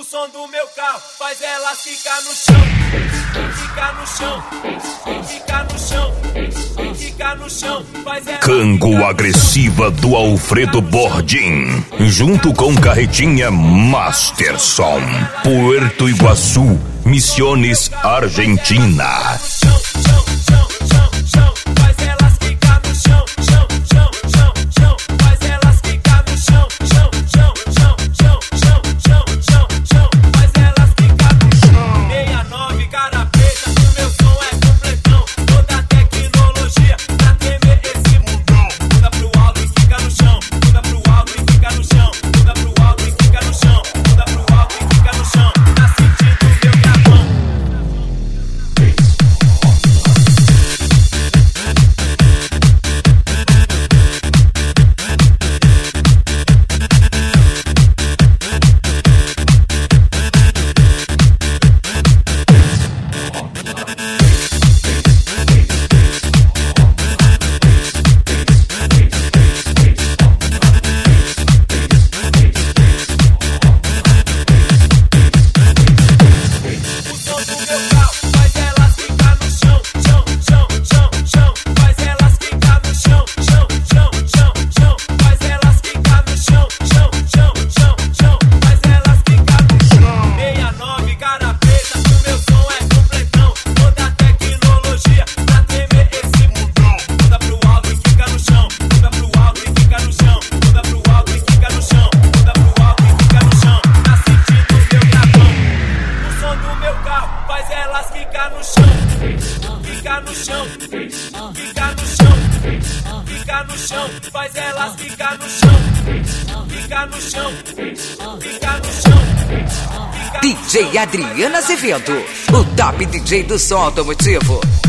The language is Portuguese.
som do meu carro faz ela ficar no chão, ficar no chão, ficar no chão, ficar no chão, faz ela. Cango agressiva do Alfredo Bordim, junto com Carretinha Masterson, Puerto Iguaçu, Misiones, Argentina. Ficar no chão, ficar no chão, ficar no chão, ficar no chão, faz elas ficar no chão, ficar no chão, ficar no chão. DJ Adriana Azevedo, o top DJ do som automotivo.